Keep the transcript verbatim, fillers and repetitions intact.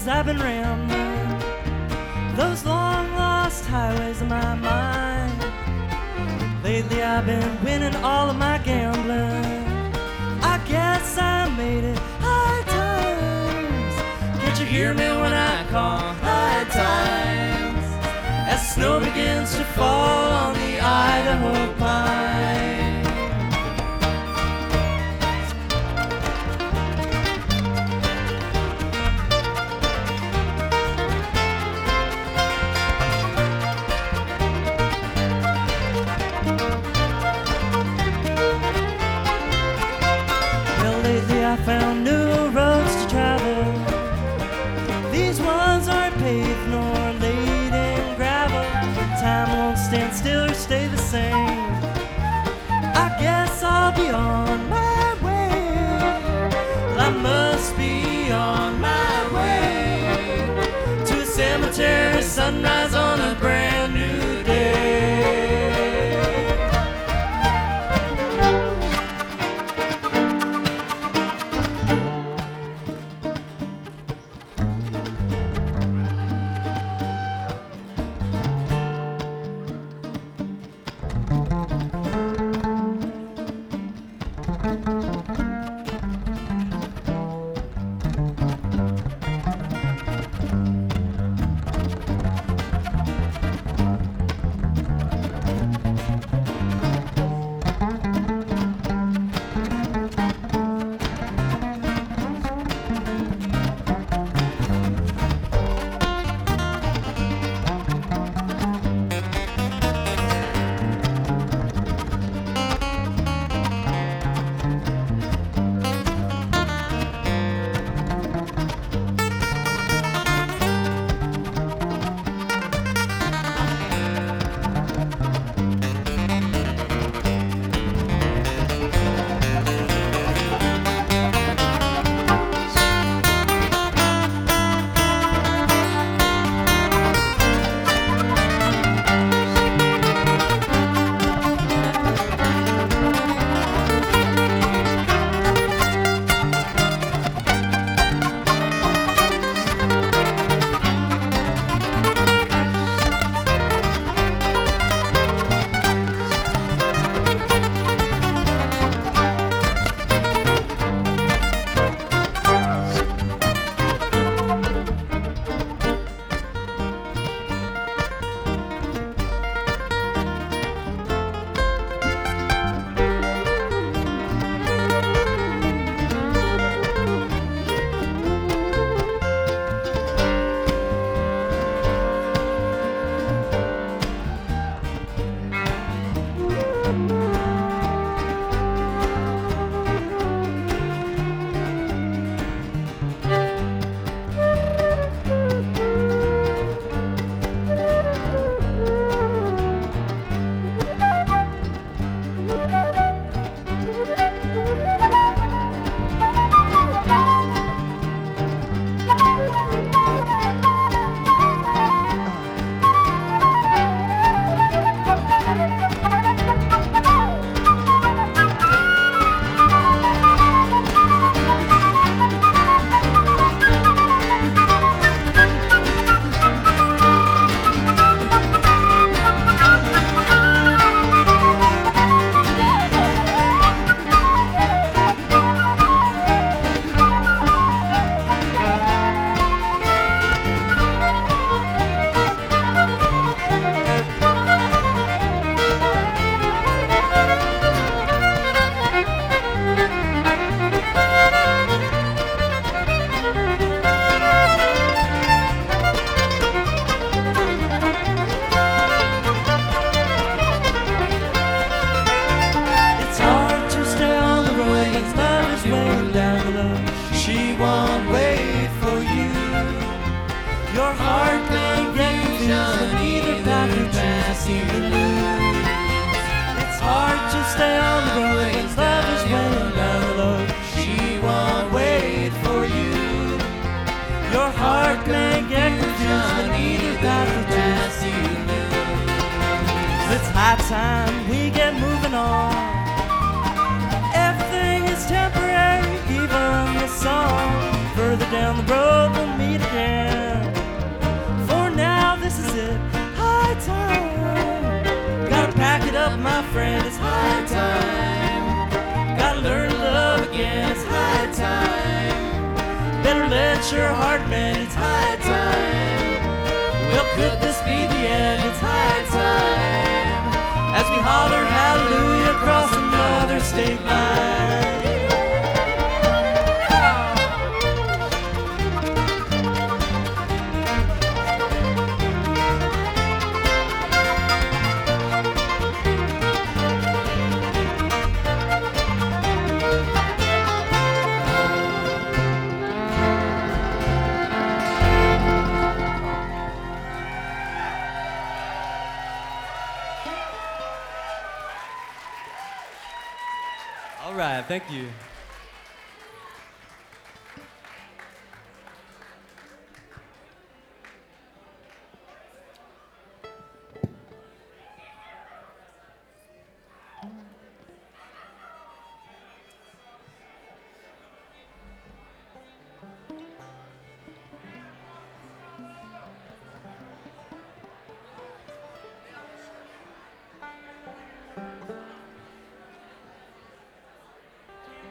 days I've been rambling those long lost highways of my mind. Lately I've been winning all of my gambling. I guess I made it high times. Can't you hear me when I call high times? As snow begins to fall on the Idaho pine. I found new roads to travel. These ones aren't paved nor laid in gravel. Time won't stand still or stay the same. I guess I'll be on my way. Well, I must be on my way to a cemetery sunrise on a brand new day. Stay on the road when love is weighing down the load. She won't wait for you. Your heart may get confused, but either got the chance you lose. It's high time we get moving on. Everything is temporary, even the song. Further down the road we'll meet again. touch your heart, man, it's high time. Well, could this be the end? It's high time as we holler hallelujah across another state line. All right, thank you.